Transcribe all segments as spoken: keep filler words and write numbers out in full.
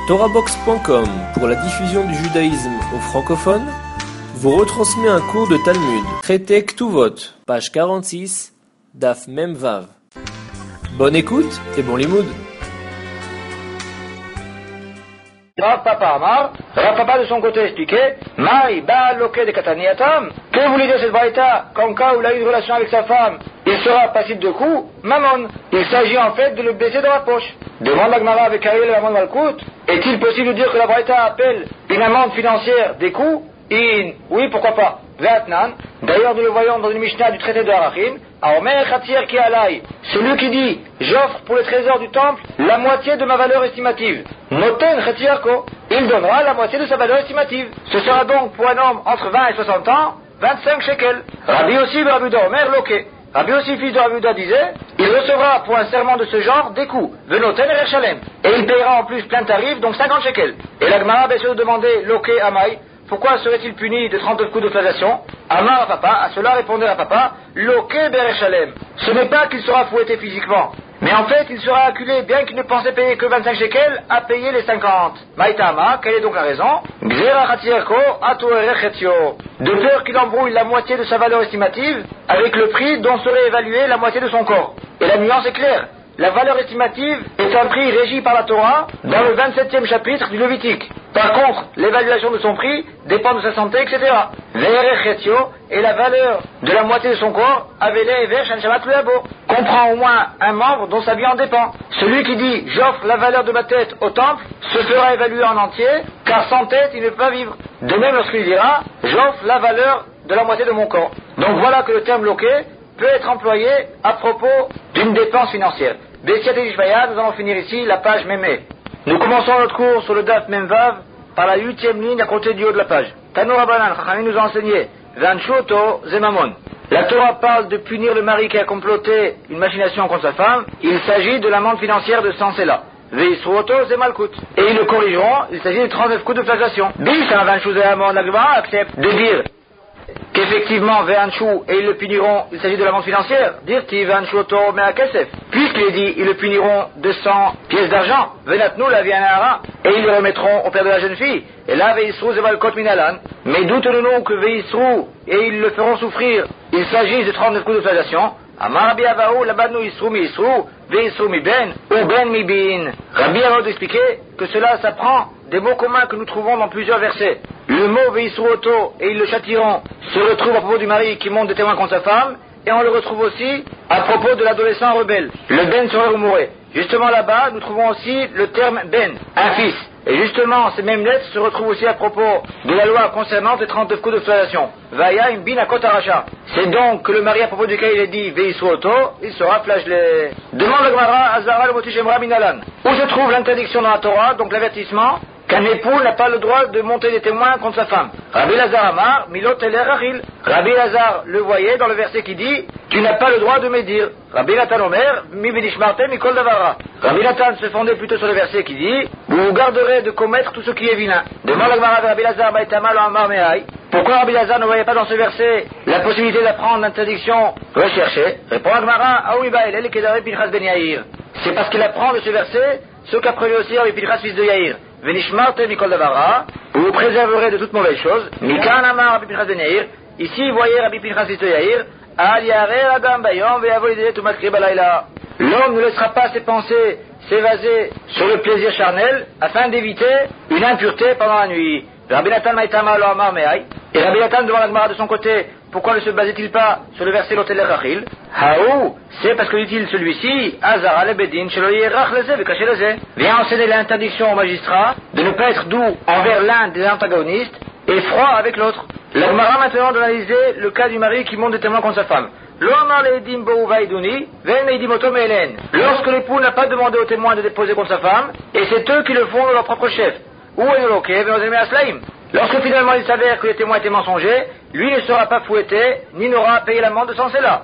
Torahbox point com, pour la diffusion du judaïsme aux francophones, vous retransmet un cours de Talmud, traité Ktuvot, page quarante-six, Daf Mem Vav. Bonne écoute et bon limoud. Rav Papa Amar, Rav Papa de son côté expliquait, Maï Baal Loke de Kataniatam, que voulait dire cette braïta, qu'en cas où il a eu une relation avec sa femme, il sera passible de coups, Mammon. Il s'agit en fait de le baisser dans la poche. Demande la Gemara avec Ariel et Mammon Malkout, est-il possible de dire que la braïta appelle une amende financière des coups? In, oui, pourquoi pas. Vatnan, d'ailleurs nous le voyons dans une Mishnah du traité de Harachin, Aomer Khatir ki alai, celui qui dit, j'offre pour le trésor du temple la moitié de ma valeur estimative. Noten Khatirko, il donnera la moitié de sa valeur estimative. Ce sera donc pour un homme entre vingt et soixante ans, vingt-cinq shekels. Rabbi aussi, Rabbi Omer Loke. Rabbi aussi, fils de Rabbi Uda, disait, il recevra pour un serment de ce genre des coups, Venoten et Rechalem. Et il payera en plus plein tarif, donc cinquante shekels. Et la Gemara bien sûr demandait, Loke Amai, pourquoi serait-il puni de trente-neuf coups de fellation? Amar à papa, à cela répondait à papa, Loke Berechalem. Ce n'est pas qu'il sera fouetté physiquement, mais en fait il sera acculé, bien qu'il ne pensait payer que vingt-cinq shekels, à payer les cinquante. Maïtama, quelle est donc la raison? Gzera Khatirko Atuerechetio. De peur qu'il embrouille la moitié de sa valeur estimative avec le prix dont serait évaluée la moitié de son corps. Et la nuance est claire. La valeur estimative est un prix régi par la Torah dans le vingt-septième chapitre du Lévitique. Par contre, l'évaluation de son prix dépend de sa santé, et cetera. Ve'erechetio est la valeur de la moitié de son corps, avele ever shanshamat luyabo. Comprend au moins un membre dont sa vie en dépend. Celui qui dit « j'offre la valeur de ma tête au temple » se fera évaluer en entier, car sans tête il ne peut pas vivre. De même lorsqu'il dira « j'offre la valeur de la moitié de mon corps ». Donc voilà que le terme loqué peut être employé à propos d'une dépense financière. Bessiat et Ishmaïa, nous allons finir ici la page Mémé. Nous commençons notre cours sur le Daf Memvav par la huitième ligne à côté du haut de la page. Tano Rabbanan, Chachamim nous a enseigné Vanshuto Zemamon. La Torah parle de punir le mari qui a comploté une machination contre sa femme. Il s'agit de l'amende financière de cent séla. Veisruoto Zemalkut. Et ils le corrigeront, il s'agit de trente-neuf coups de flagellation. Bis, un Vanshu Zemamon, la Gemara accepte de dire qu'effectivement, Ve'anchou, et ils le puniront, il s'agit de l'amende financière, dire-ti Ve'anchou oto mea kesef. Puisqu'il est dit, ils le puniront de cent pièces d'argent, Ve'natnu la vianara, et ils le remettront au père de la jeune fille. Et là, Ve'isrou zevalkot minalan. Mais doutons-nous que Ve'isrou, et ils le feront souffrir, il s'agit de trente-neuf coups de flagellation. Amar Rabbi Avaou, là-bas Isrou mi Isrou, Ve'isrou mi ben, ou ben mi bin. Rabbi Avaou expliquait que cela s'apprend des mots communs que nous trouvons dans plusieurs versets. Le mot Ve'isrou oto, et ils le châtiront, se retrouve à propos du mari qui monte des témoins contre sa femme, et on le retrouve aussi à propos de l'adolescent rebelle. Le ben serait remouré. Justement là-bas, nous trouvons aussi le terme ben, un fils. Et justement, ces mêmes lettres se retrouvent aussi à propos de la loi concernant les trente-neuf coups de flagellation. Vaya im bin akot aracha. C'est donc que le mari à propos duquel il est dit Ve'isrou oto, il sera flagellé. Demande la Gemara, Azara le motichemra minalan. Où se trouve l'interdiction dans la Torah, donc l'avertissement qu'un époux n'a pas le droit de monter des témoins contre sa femme. Rabbi Lazar Amar, Milot Eler Rachil. Rabbi Lazar le voyait dans le verset qui dit, tu n'as pas le droit de médire. Rabbi Nathan Omer, Mi Vidishmartem Mikol Davara. Rabbi Nathan se fondait plutôt sur le verset qui dit, vous vous garderez de commettre tout ce qui est vilain. Demande la Gemara de Rabbi Lazar, Baïtamal Amar Mehaï. Pourquoi Rabbi Lazar ne voyait pas dans ce verset la possibilité d'apprendre l'interdiction recherchée? Répond la Gemara, Aouiba Elel Kedare Pinchas Ben Yair. C'est parce qu'il apprend de ce verset ce qu'apprenait aussi Rabbi Pinchas fils de Yair. Venishmartem Mikol Davara, vous vous préserverez de toute mauvaise chose. Mikan Amar Rabbi Pinchas Ben Yair. Ici, vous voyez Rabbi Pinchas fils de Yair. Al Yareh Adam Bayom Ve'avoideh Tumatkri Balayla. L'homme ne laissera pas ses pensées s'évaser sur le plaisir charnel afin d'éviter une impureté pendant la nuit. Rabbi Nathan Maïtama Lo Amar Mehaï. Et Rabbi Nathan demande la Gemara de son côté, pourquoi ne se basait-il pas sur le verset Lotel Rachil? Haou, c'est parce que dit-il celui-ci, Azara le Bedin, Shelo Yerach leze vekaché leze. Vient enseigner l'interdiction au magistrat de ne pas être doux envers l'un des antagonistes et froid avec l'autre. La Gemara maintenant d'analyser le cas du mari qui monte des témoins contre sa femme. Lorsque l'époux n'a pas demandé aux témoins de déposer contre sa femme, et c'est eux qui le font de leur propre chef. Lorsque finalement il s'avère que les témoins étaient mensongers, lui ne sera pas fouetté, ni n'aura à payer l'amende de cent séla.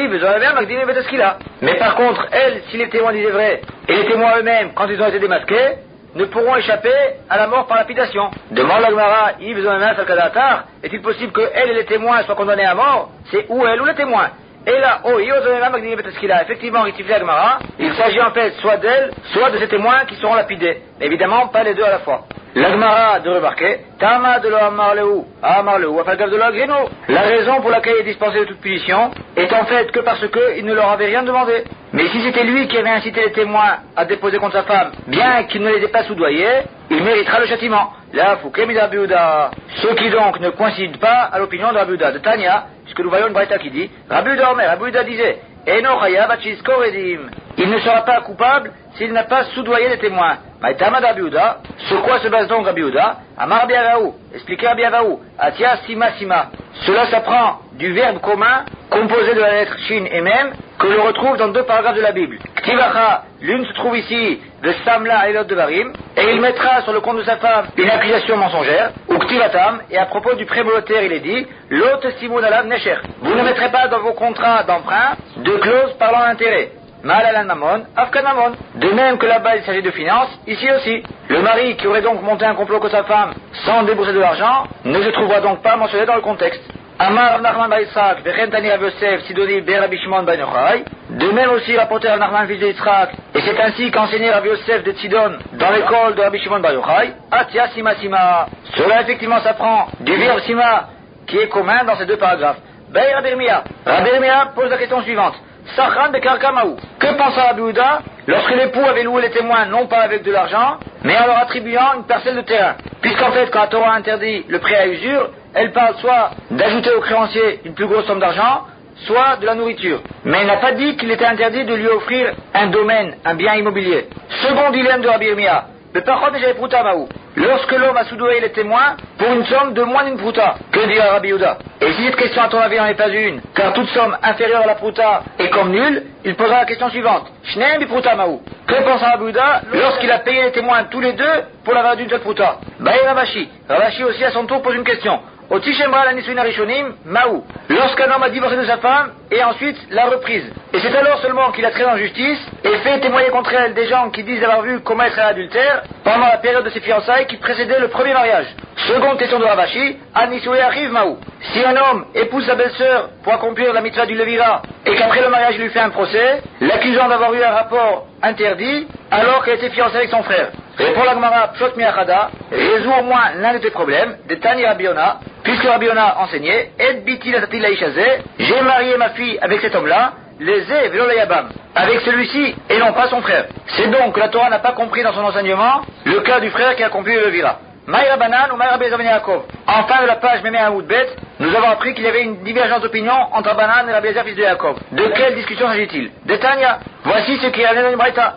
Mais par contre, elle, si les témoins disaient vrai, et les témoins eux-mêmes, quand ils ont été démasqués, ne pourront échapper à la mort par lapidation. Demande la Gemara, est-il possible que elle et les témoins soient condamnés à mort? C'est ou elle ou les témoins. Et là, oh, effectivement, rectifié la Gemara, il s'agit en fait soit d'elle, soit de ces témoins qui seront lapidés. Mais évidemment, pas les deux à la fois. La Gemara de remarquer, Tama de lo Amar Lehu, Amar Lehu, Afagav de lo Agrino. La raison pour laquelle il est dispensé de toute punition est en fait que parce qu'il ne leur avait rien demandé. Mais si c'était lui qui avait incité les témoins à déposer contre sa femme, bien qu'il ne les ait pas soudoyés, il méritera le châtiment. La Foukem de Rabbi Yehuda. Ce qui donc ne coïncide pas à l'opinion de Rabbi Yehuda, de Tanya, puisque nous voyons une braïta qui dit, Rabbi Yehuda Omer, Rabbi Yehuda disait, Eno Chayav Achizkor Edim. Il ne sera pas coupable s'il n'a pas soudoyé les témoins. Maïtama Rabbi Yehuda. Sur quoi se base donc Rabbi Yehuda? Amar Rabbi Avaou. Expliquez Rabbi Avaou. Atia Sima Sima. Cela s'apprend du verbe commun composé de la lettre Shin et Mem que l'on retrouve dans deux paragraphes de la Bible. Ktivacha, l'une se trouve ici de Samla et l'autre de Barim, et il mettra sur le compte de sa femme une accusation mensongère, ou Ktivatam, et à propos du prémolotaire il est dit, l'autre Simon Alav Necher. Vous ne mettrez pas dans vos contrats d'emprunt de clauses parlant d'intérêt. Malalan Mamon, Afkan Mamon. De même que là-bas il s'agit de finances, ici aussi. Le mari qui aurait donc monté un complot contre sa femme sans débourser de l'argent ne se trouvera donc pas mentionné dans le contexte. Amar Nachman Bar Yitzhak, Vechentani Rav Yosef, Sidoni Ber Rabbi Shimon Bar Yochai. De même aussi rapporté Rav Nachman fils de Yitzhak, et c'est ainsi qu'enseigné Rav Yosef de Tzidon dans l'école de Rabbi Shimon Bar Yochai. Atia Sima Sima. Cela effectivement s'apprend du verbe Sima qui est commun dans ces deux paragraphes. Bay Rabbi Yirmiyah. Rabbi Yirmiyah pose la question suivante. Sachan de Karkamaou. Que pensa Rabbi Yehuda lorsque l'époux avait loué les témoins non pas avec de l'argent, mais en leur attribuant une parcelle de terrain? Puisqu'en fait, quand la Torah interdit le prêt à usure, elle parle soit d'ajouter au créancier une plus grosse somme d'argent, soit de la nourriture. Mais elle n'a pas dit qu'il était interdit de lui offrir un domaine, un bien immobilier. Second dilemme de Rabbi Yirmiyah. Le parchot déjà prouta maou. Lorsque l'homme a soudoyé les témoins pour une somme de moins d'une prouta, que dira Rabbi Yehuda? Et si cette question à ton avis n'en est pas une, car toute somme inférieure à la prouta est comme nulle, il posera la question suivante. Shneim bi prouta maou. Que pense Rabbi Yehuda lorsqu'il a payé les témoins tous les deux pour la valeur d'une seule prouta? Baï Ravashi. Ravashi aussi à son tour pose une question. Maou. Lorsqu'un homme a divorcé de sa femme et ensuite l'a reprise. Et c'est alors seulement qu'il a traité en justice et fait témoigner contre elle des gens qui disent avoir vu commettre un adultère pendant la période de ses fiançailles qui précédait le premier mariage. Seconde question de Ravashi, Anisoué arrive Maou. Si un homme épouse sa belle-sœur pour accomplir la mitzvah du Levira et qu'après le mariage il lui fait un procès, l'accusant d'avoir eu un rapport interdit alors qu'elle était fiancée avec son frère. Répond la Gemara, Pshot Miachada, résout au moins l'un de tes problèmes, de Tani Rabbi Yona, puisque Rabbi Yona enseignait, Et biti la tati laïchazé, j'ai marié ma fille avec cet homme-là, les Zé velo layabam, avec celui-ci et non pas son frère. C'est donc que la Torah n'a pas compris dans son enseignement le cas du frère qui a accompli le Levira. Maïra Banan ou Maïra Bezavani Yaakov. En fin de la page Mémé Hamoudbet, nous avons appris qu'il y avait une divergence d'opinion entre Banan et Rabbi Eliezer fils de Yaakov. De quelle discussion s'agit-il? De Tanya. Voici ce qui est amené dans une braïta.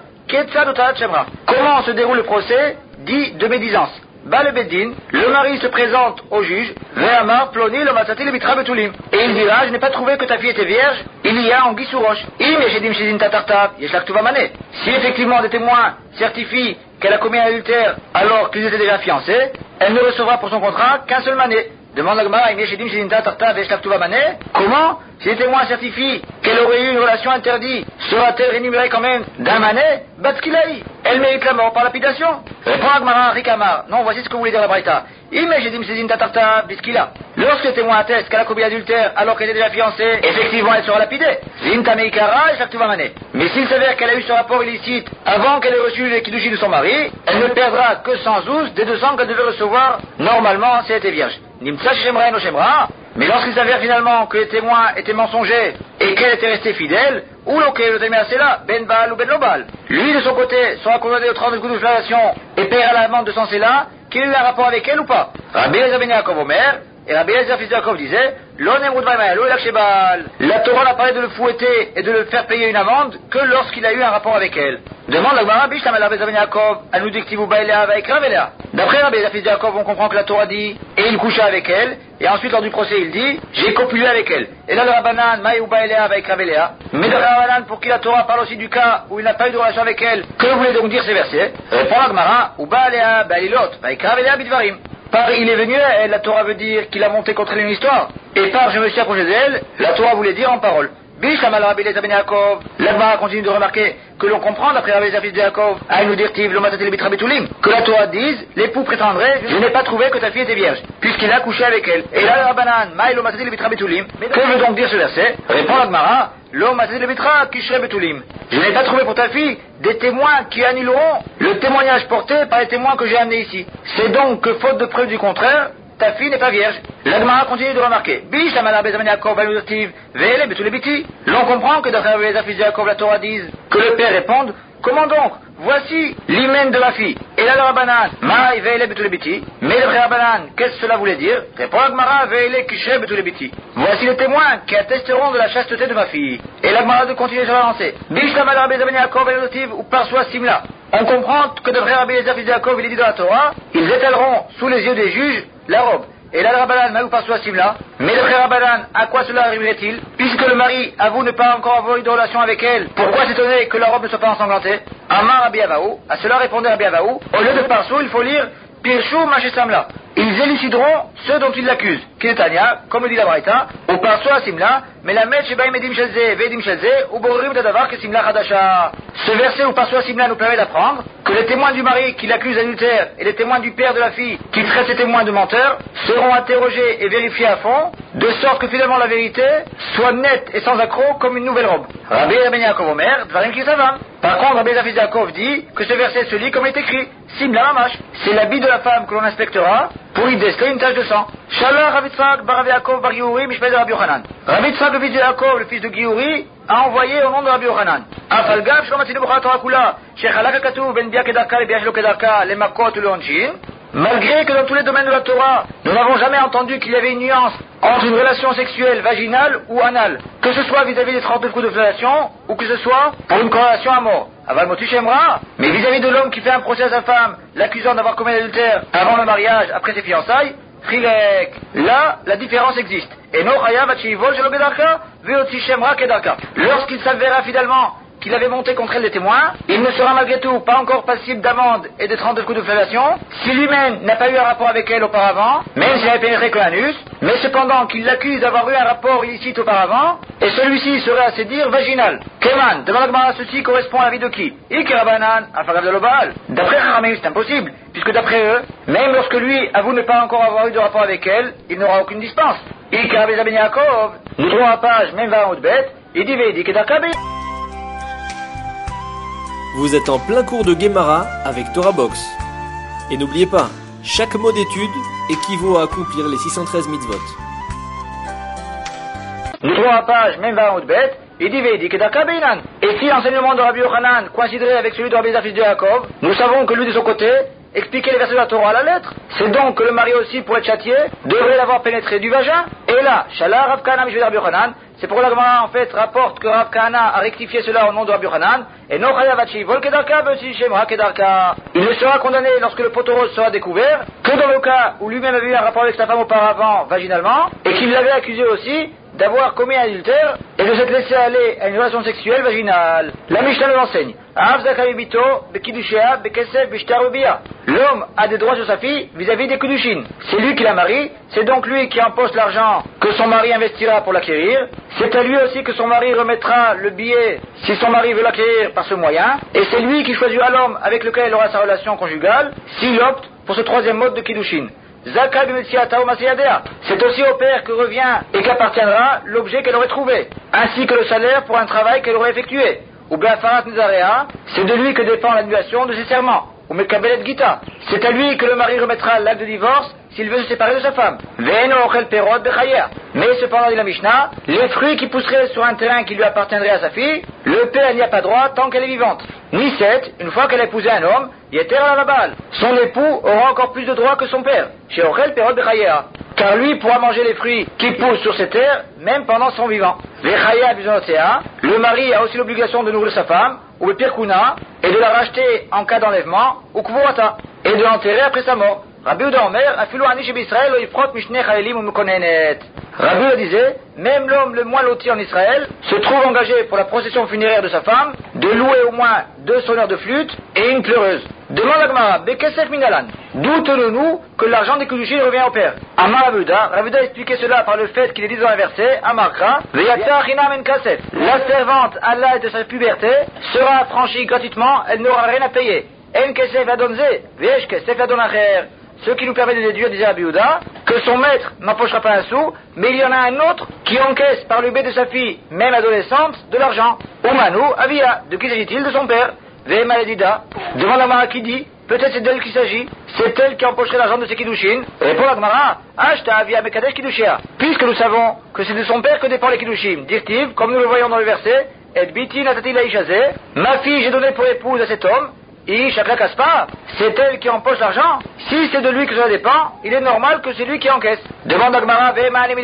Comment se déroule le procès? Dit de médisance. Bas le Beddin, le mari se présente au juge, Ve'amar ploni le matzati le mitra betulim. Et il dira, je n'ai pas trouvé que ta fille était vierge, il y a anguille sous roche. Im yeshedim shizin tatartav, yeshlak tuva mané. Si effectivement des témoins certifient qu'elle a commis un adultère alors qu'ils étaient déjà fiancés, elle ne recevra pour son contrat qu'un seul mané. Demande la Gemara, im yeshedim shizin tatartav, yeshlak tuva mané. Comment? Si les témoins certifient qu'elle aurait eu une relation interdite, sera-t-elle rémunérée quand même d'un mané? Batskilaï. Elle mérite la mort par lapidation. Répond Agmara, Rikamar. Non, voici ce que voulait dire la Braïta. Imagidim Sezin Tatarta, Biskila. Lorsque les témoins attestent qu'elle a commis adultère alors qu'elle est déjà fiancée, effectivement elle sera lapidée. Zin Meikara et Shaktuva Mané. Mais s'il s'avère qu'elle a eu ce rapport illicite avant qu'elle ait reçu les kiddushi de son mari, elle ne perdra que cent douze des deux cents qu'elle devait recevoir normalement si elle était vierge. Nimtsa Shemra et Noshemra. Mais lorsqu'il s'avère finalement que les témoins étaient mensongers et qu'elle était restée fidèle, ou l'auquel le témoin c'est là, Ben Baal ou Ben Lobal. Lui de son côté sera condamné au trente coups de flagellation et paiera l'amende de son cela, qu'il ait eu un rapport avec elle ou pas. Rabbi Eliezer ben Yaakov Omer, et Rabbi Eliezer fils de Yaakov disait, la Torah n'a parlé de le fouetter et de le faire payer une amende que lorsqu'il a eu un rapport avec elle. Demande la Gemara, Bishlam el Rabbi Eliezer ben Yaakov, à nous dictivu Baelea avec Ravelea. D'après Rabbi Eliezer fils de Yaakov, on comprend que la Torah dit, et il coucha avec elle, et ensuite lors du procès il dit, j'ai copulé avec elle. Et là le Rabbanan, Maï ou Baelea avec Ravelea. Mais le Rabbanan, pour qui la Torah parle aussi du cas où il n'a pas eu de relation avec elle, que voulait donc dire ces versets? Répond la Gemara, ou Baelea, Baelilot, avec Ravelea Bidvarim. Par il est venu à elle, la Torah veut dire qu'il a monté contre elle une histoire. Et par je me suis approché d'elle, la Torah voulait dire en parole. Bishlam al Rabbi Eliezer ben Yaakov. L'Agmara continue de remarquer que l'on comprend d'après Rabbi Eliezer fils de Yaakov, à nous dire-t-il, l'omatat le bitra betulim, que la Torah dise, l'époux prétendrait, je n'ai pas trouvé que ta fille était vierge, puisqu'il a couché avec elle. Et là, le Rabbanan, maï l'omatat le bitra betulim. Que veut donc dire ce verset? Répond l'Agmara, l'omatat le bitra kishre betulim. Je n'ai pas trouvé pour ta fille des témoins qui annuleront le témoignage porté par les témoins que j'ai amenés ici. C'est donc que, faute de preuve du contraire, ta fille n'est pas vierge. L'Agmara continue de remarquer. L'on comprend que d'après les affiches de Yaakov, la Torah dise que le père réponde, comment donc? Voici l'hymen de ma fille. Et là le Rabbanan, Maï ve'ele betulebiti. Mais d'après Rabbanan, qu'est-ce que cela voulait dire? Répond l'Agmara, ve'ele kishe betulebiti. Voici les témoins qui attesteront de la chasteté de ma fille. Et l'Agmara de continuer sur l'avancée. Bishlam al Rabbi Eliezer ben Yaakov ou parsois simla. On comprend que d'après Rabbi Eliezer fils de Yaakov, il est dit dans la Torah, ils étaleront sous les yeux des juges la robe. Et là le Rabbanan, Maï ou parsois simla. Mais d'après Rabbanan, à quoi cela arriverait-il? Puisque le mari avoue ne pas encore avoir eu de relation avec elle, pourquoi s'étonner que la robe ne soit pas ensanglantée? Amar Rabbi Avaou, à cela répondait Rabbi Avaou, au lieu de parsou, il faut lire Pirshu Machesamla. Ils élucideront ceux dont ils l'accusent. Kinetania, comme le dit la Braïta, ou parsou à Simla, mais la met Shebaim Edim Shelze, Vedim Shelze, ou Borim Dadavar que Simla Hadasha. Ce verset ou parsou à Simla nous permet d'apprendre que les témoins du mari qui l'accuse d'adultère et les témoins du père de la fille qui traite ces témoins de menteurs seront interrogés et vérifiés à fond, de sorte que finalement la vérité soit nette et sans accroc comme une nouvelle robe. Rabbi Ben Yaakov Omer, Dvarim Kisavam. Par contre, Rabbi Eliezer fils de Yaakov dit que ce verset se lit comme il est écrit. Simla Mamash. C'est l'habit de la femme que l'on inspectera pour y déceler une tache de sang. Shalach Rabbi Tzfak bar Rabbi Yaakov bar Giouri mishpeh de Rabbi Yochanan. Rabbi Tzfak le fils de Yaakov, le fils de Giouri, a envoyé au nom de Rabbi Yochanan. Afalgav shlomatinu b'chol Torah kula, shechalak hakatuv ben bia kedarka le bia shelo kedarka le makot le onshim. Malgré que dans tous les domaines de la Torah, nous n'avons jamais entendu qu'il y avait une nuance entre une relation sexuelle vaginale ou anale, que ce soit vis-à-vis des trente-neuf coups de fellation, ou que ce soit pour une corrélation à mort. Aval motush emra, mais vis-à-vis de l'homme qui fait un procès à sa femme, l'accusant d'avoir commis l'adultère avant le mariage, après ses fiançailles, chilek. Là, la différence existe. Et no chayav atchivol shelo kedarka, veotish emra kedarka. Lorsqu'il s'avérera fidèlement qu'il avait monté contre elle des témoins, il ne sera malgré tout pas encore passible d'amende et de trente-deux coups de fellation, si lui-même n'a pas eu un rapport avec elle auparavant, même s'il avait pénétré que l'anus, mais cependant qu'il l'accuse d'avoir eu un rapport illicite auparavant, et celui-ci serait à se dire vaginal. Keman, demande à ceci correspond à l'avis de qui? Ikerabanan, afagav de l'obal. D'après Kharamim, c'est impossible, puisque d'après eux, même lorsque lui avoue ne pas encore avoir eu de rapport avec elle, il n'aura aucune dispense. Ikerabanan ben Yaakov, nous trouvons à page, même vingt autres bêtes, il dit Vedi Kedarkabi. Vous êtes en plein cours de Gemara avec Torah Box. Et n'oubliez pas, chaque mot d'étude équivaut à accomplir les six cent treize mitzvot. Nous trouvons à page, même vingt autres bêtes, il dit Vedi Kedarkabinan. Et si l'enseignement de Rabbi Yochanan coïnciderait avec celui de Rabbi Eliezer fils de Yaakov, nous savons que lui de son côté expliquait les versets de la Torah à la lettre. C'est donc que le mari aussi, pour être châtié, devrait l'avoir pénétré du vagin. Et là, Shalach Rav Kahana mishpeh de Rabbi Yochanan, c'est pourquoi la Gemara en fait rapporte que Rav Kahana a rectifié cela au nom de Rabbi Yochanan, et no chayav atchivol kedarka ve'otish emra kedarka. Il ne sera condamné lorsque le poteau sera découvert que dans le cas où lui-même avait eu un rapport avec sa femme auparavant, vaginalement, et qu'il l'avait accusé aussi d'avoir commis un adultère et de s'être laissé aller à une relation sexuelle vaginale. La Mishnah nous enseigne. L'homme a des droits sur sa fille vis-à-vis des kudushin. C'est lui qui la marie, c'est donc lui qui empoche l'argent que son mari investira pour l'acquérir. C'est à lui aussi que son mari remettra le billet si son mari veut l'acquérir par ce moyen. Et c'est lui qui choisira l'homme avec lequel il aura sa relation conjugale s'il opte pour ce troisième mode de kiddushin. C'est aussi au père que revient et qu'appartiendra l'objet qu'elle aurait trouvé, ainsi que le salaire pour un travail qu'elle aurait effectué. Ou bien Farat Nizarea, c'est de lui que dépend l'annulation de ses serments. Ou Mekabelet Gita, c'est à lui que le mari remettra l'acte de divorce s'il veut se séparer de sa femme. Mais cependant, dit la Mishnah, les fruits qui pousseraient sur un terrain qui lui appartiendrait à sa fille, le père n'y a pas droit tant qu'elle est vivante. Ni sept, une fois qu'elle a épousé un homme, Yeter à la balle. Son époux aura encore plus de droits que son père. Chez Ochel Perot Bechaya. Car lui pourra manger les fruits qui poussent sur ces terres, même pendant son vivant. Vechaya Bizonotea, le mari a aussi l'obligation de nourrir sa femme, ou le Pirkuna, et de la racheter en cas d'enlèvement, ou Kvorata, et de l'enterrer après sa mort. Rabbi Uda Omer, Afilu Ani Sheb Israël, Oifrot Mishne Chalelim ou Mekonenet. Rabbi Yehuda disait, même l'homme le moins loti en Israël se trouve engagé pour la procession funéraire de sa femme de louer au moins deux sonneurs de flûte et une pleureuse. Demande la Gemara, Bekesef Minalan, d'où tenons-nous que l'argent des Kiddushin revient au père? Amar Rabbi Yehuda, Rabbi Yehuda expliquait cela par le fait qu'il est dit dans un verset, Amarkra, Veyatsa Chinam en Kasef. La servante, à l'âge de sa puberté, sera affranchie gratuitement, elle n'aura rien à payer. En Kesef Adonze, Vesh Kesef Adonacher. Ce qui nous permet de déduire, disait Rabbi Yehuda, que son maître n'empochera pas un sou, mais il y en a un autre qui encaisse par le biais de sa fille, même adolescente, de l'argent. Umanu, Avia, de qui s'agit-il? De son père. Ve Maledida, demande la Gemara qui dit, peut-être c'est d'elle qu'il s'agit, c'est elle qui empocherait l'argent de ses Kiddushin. Répond la Gemara, Ashta Avia Mekadesh Kiddushia. Puisque nous savons que c'est de son père que dépend les Kiddushim, dit-il, comme nous le voyons dans le verset, Et biti natati laïchazé, ma fille j'ai donné pour épouse à cet homme, I Shakla Kaspa, c'est elle qui empoche l'argent. Si c'est de lui que cela dépend, il est normal que c'est lui qui encaisse. Demande Agmara,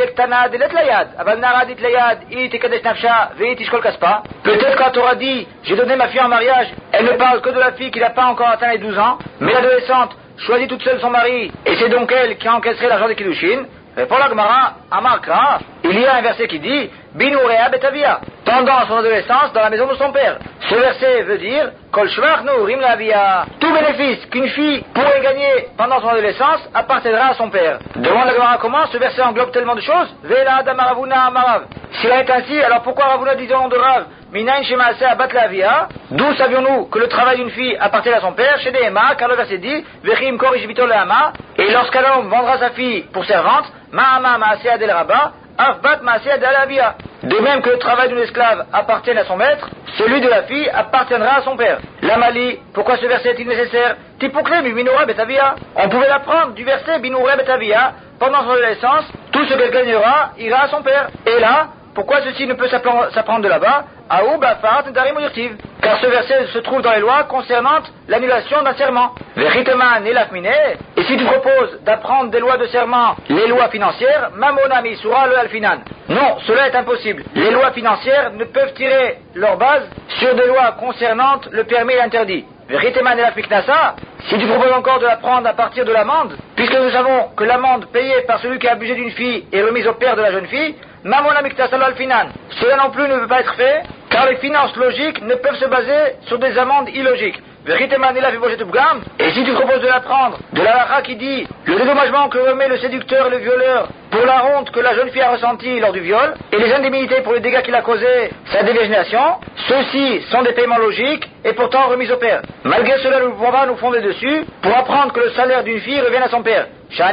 peut-être quand tu auras dit, j'ai donné ma fille en mariage, elle ne parle que de la fille qui n'a pas encore atteint les douze ans, mais l'adolescente choisit toute seule son mari, et c'est donc elle qui encaisserait l'argent des Kiddushin. Répond la Gemara, Amarkra, il y a un verset qui dit, Binurea betavia, pendant son adolescence dans la maison de son père. Ce verset veut dire, Kol shvach nourim la via, tout bénéfice qu'une fille pourrait gagner pendant son adolescence appartiendra à son père. Demande la Gemara comment ce verset englobe tellement de choses. Vela damaravuna amarav. S'il est ainsi, alors pourquoi Ravuna disait au nom de Rav, Minain shemaase abat la via, d'où savions-nous que le travail d'une fille appartient à son père, chez Nehema, car le verset dit, Vechim korish bitol le'ama, et lorsqu'un homme vendra sa fille pour servante, Ma'ama ma'asea del rabba, afbat ma'asea del avia. De même que le travail d'une esclave appartient à son maître, celui de la fille appartiendra à son père. La Mali, pourquoi ce verset est-il nécessaire? Tipukle mi binura betavia. On pouvait l'apprendre du verset binura betavia. Pendant son adolescence, tout ce qu'elle gagnera ira à son père. Et là, pourquoi ceci ne peut s'apprendre de là-bas? Aou bafat darim urtiv. Car ce verset se trouve dans les lois concernant l'annulation d'un serment. Veriteman et l'afmine. Et si tu proposes d'apprendre des lois de serment, les lois financières, mamona misura le alfinan. Non, cela est impossible. Les lois financières ne peuvent tirer leur base sur des lois concernant le permis et l'interdit. Veriteman et l'afmiknasa. Si tu proposes encore de l'apprendre à partir de l'amende, puisque nous savons que l'amende payée par celui qui a abusé d'une fille est remise au père de la jeune fille, mamona miknasa alfinan. Cela non plus ne peut pas être fait, car les finances logiques ne peuvent se baser sur des amendes illogiques. Et si tu proposes de l'apprendre, de la halakha qui dit le dédommagement que remet le séducteur et le violeur pour la honte que la jeune fille a ressentie lors du viol, et les indemnités pour les dégâts qu'il a causés, sa dévirgination, ceux-ci sont des paiements logiques et pourtant remis au père. Malgré cela, nous ne pouvons pas nous fonder dessus pour apprendre que le salaire d'une fille revienne à son père.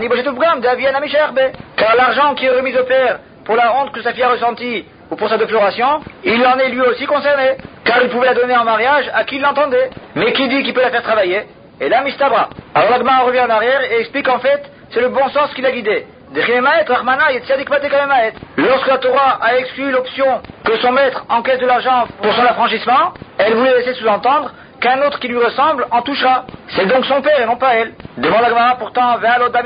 Car l'argent qui est remis au père pour la honte que sa fille a ressentie ou pour sa déploration, il en est lui aussi concerné, car il pouvait la donner en mariage à qui il l'entendait. Mais qui dit qu'il peut la faire travailler? Et là, mistabra. Alors l'Agma revient en arrière et explique en fait, c'est le bon sens qui l'a guidé. Lorsque la Torah a exclu l'option que son maître encaisse de l'argent pour son affranchissement, elle voulait laisser sous-entendre qu'un autre qui lui ressemble en touchera. C'est donc son père et non pas elle. Demande la Gemara pourtant,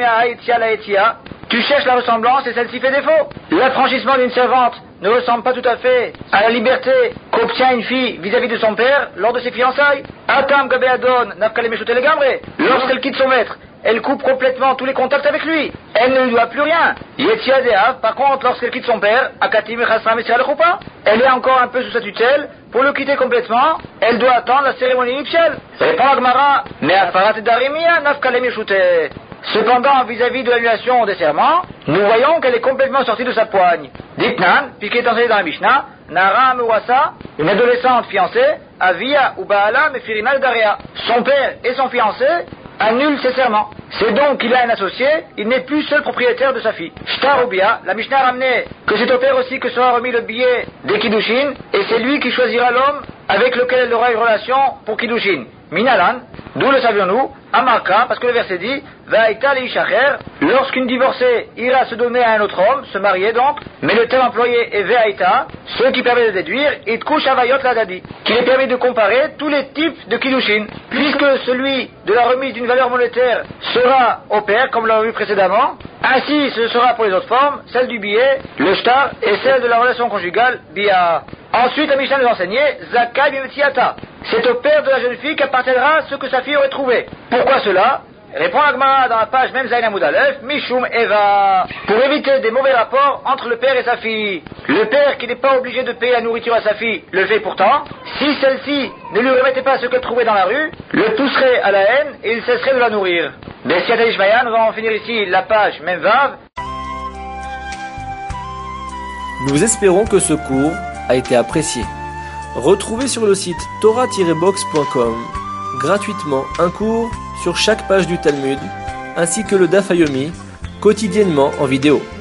tu cherches la ressemblance et celle-ci fait défaut. L'affranchissement d'une servante ne ressemble pas tout à fait à la liberté qu'obtient une fille vis-à-vis de son père lors de ses fiançailles. Atam gabeadon nafkale meshute legamre. Lorsqu'elle quitte son maître, elle coupe complètement tous les contacts avec lui. Elle ne lui doit plus rien. Yetia deav, par contre, lorsqu'elle quitte son père, akatim chasram esra lechupa, elle est encore un peu sous sa tutelle. Pour le quitter complètement, elle doit attendre la cérémonie nuptiale. Répond Agmara, mais afarat darimia nafkale meshute. Cependant, vis-à-vis de l'annulation des serments, nous voyons qu'elle est complètement sortie de sa poigne. Ditnan, puisqu'il est enseigné dans la Mishnah, Nara Mewasa, une adolescente fiancée, Avia ou Baala Mefirinal Daria. Son père et son fiancé annulent ses serments. C'est donc qu'il a un associé, il n'est plus seul propriétaire de sa fille. Shtar Ubia, la Mishnah a ramené que c'est au père aussi que sera remis le billet des Kiddushin, et c'est lui qui choisira l'homme avec lequel elle aura une relation pour Kiddushin. Minalan, d'où le savions-nous? Amarka, parce que le verset dit Va'ita leishacher, lorsqu'une divorcée ira se donner à un autre homme, se marier donc, mais le terme employé est Ve'aita, ce qui permet de déduire Itkush Avayot Ladadi, qu'il est permis de comparer tous les types de Kiddushin, puisque celui de la remise d'une valeur monétaire sera au père, comme l'avons vu précédemment, ainsi ce sera pour les autres formes, celle du billet, le shtar, et celle de la relation conjugale, Bia. Ensuite, la Mishnah nous enseignait Zakai Bimetiata. C'est au père de la jeune fille qu'appartiendra ce que sa fille aurait trouvé. Pourquoi cela? Répond la Gemara dans la page Mem Zayin Amoud Aleph, Mishum Eva. Pour éviter des mauvais rapports entre le père et sa fille. Le père qui n'est pas obligé de payer la nourriture à sa fille le fait pourtant. Si celle-ci ne lui remettait pas ce qu'elle trouvait dans la rue, le pousserait à la haine et il cesserait de la nourrir. Mais si Ishmael, nous allons finir ici la page Mem Vav. Nous espérons que ce cours a été apprécié. Retrouvez sur le site torah tiret box point com gratuitement un cours sur chaque page du Talmud, ainsi que le Daf Yomi, quotidiennement en vidéo.